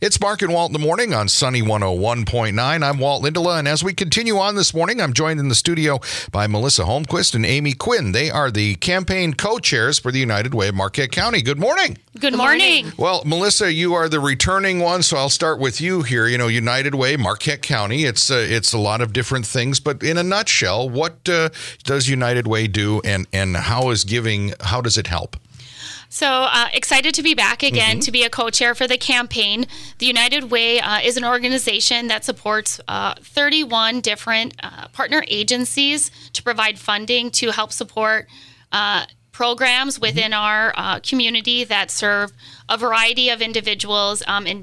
It's Mark and Walt in the morning on Sunny 101.9. I'm Walt Lindela, and as we continue on this morning, I'm joined in the studio by Melissa Holmquist and Amy Quinn. They are the campaign co-chairs for the United Way of Marquette County. Good morning. Good morning. Well, Melissa, you are the returning one, so I'll start with you here. You know, United Way, Marquette County, it's a lot of different things, but in a nutshell, what does United Way do, and how does it help? So excited to be back again to be a co-chair for the campaign. The United Way is an organization that supports 31 different partner agencies to provide funding to help support programs within our community that serve a variety of individuals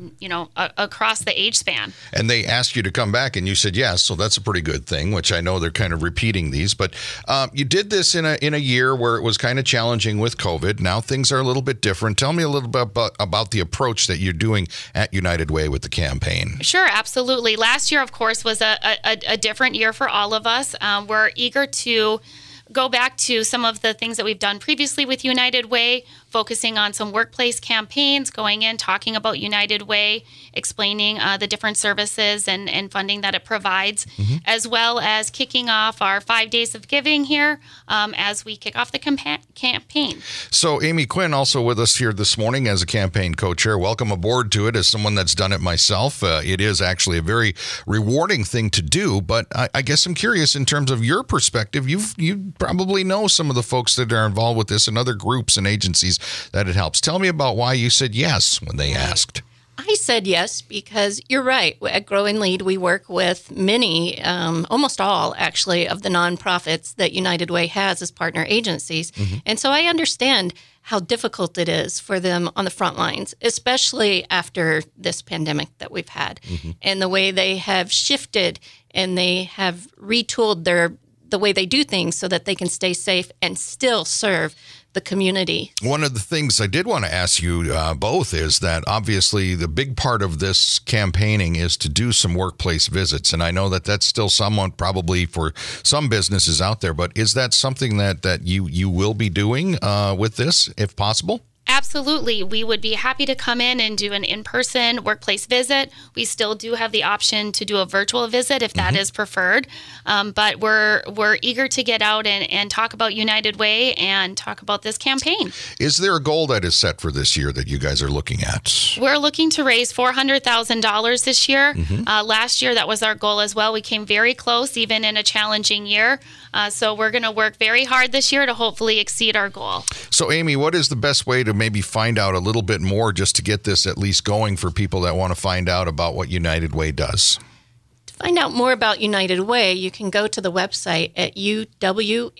across the age span. And they asked you to come back and you said yes, so that's a pretty good thing, which I know they're kind of repeating these, but you did this in a year where it was kind of challenging with COVID. Now things are a little bit different. Tell me a little bit about the approach that you're doing at United Way with the campaign. Sure, absolutely. Last year, of course, was a different year for all of us. We're eager to go back to some of the things that we've done previously with United Way, focusing on some workplace campaigns, going in, talking about United Way, explaining the different services and funding that it provides, as well as kicking off our 5 days of giving here as we kick off the campaign. So Amy Quinn also with us here this morning as a campaign co-chair. Welcome aboard to it as someone that's done it myself. It is actually a very rewarding thing to do, but I guess I'm curious in terms of your perspective. You probably know some of the folks that are involved with this and other groups and agencies that it helps. Tell me about why you said yes when they asked. I said yes because you're right. At Grow and Lead, we work with many, almost all actually, of the nonprofits that United Way has as partner agencies. And so I understand how difficult it is for them on the front lines, especially after this pandemic that we've had and the way they have shifted and they have retooled the way they do things so that they can stay safe and still serve the community. One of the things I did want to ask you both is that obviously the big part of this campaigning is to do some workplace visits. And I know that that's still somewhat probably for some businesses out there, but is that something that you will be doing with this if possible? Absolutely. We would be happy to come in and do an in-person workplace visit. We still do have the option to do a virtual visit if that is preferred. But we're eager to get out and talk about United Way and talk about this campaign. Is there a goal that is set for this year that you guys are looking at? We're looking to raise $400,000 this year. Last year, that was our goal as well. We came very close, even in a challenging year. So we're going to work very hard this year to hopefully exceed our goal. So, Amy, what is the best way to maybe find out a little bit more just to get this at least going for people that want to find out about what United Way does? To find out more about United Way, you can go to the website at uwmqt.org.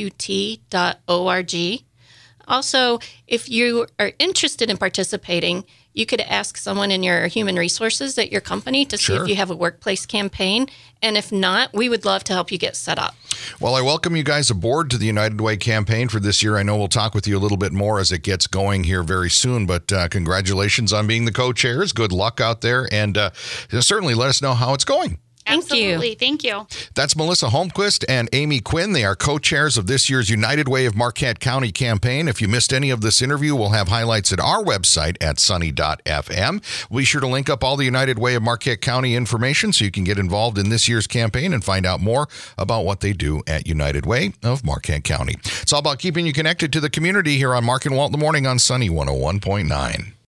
Also, if you are interested in participating, you could ask someone in your human resources at your company to see if you have a workplace campaign. And if not, we would love to help you get set up. Well, I welcome you guys aboard to the United Way campaign for this year. I know we'll talk with you a little bit more as it gets going here very soon, but congratulations on being the co-chairs. Good luck out there, and certainly let us know how it's going. Absolutely. Thank you. That's Melissa Holmquist and Amy Quinn. They are co-chairs of this year's United Way of Marquette County campaign. If you missed any of this interview, we'll have highlights at our website at sunny.fm. We'll be sure to link up all the United Way of Marquette County information so you can get involved in this year's campaign and find out more about what they do at United Way of Marquette County. It's all about keeping you connected to the community here on Mark and Walt in the Morning on Sunny 101.9.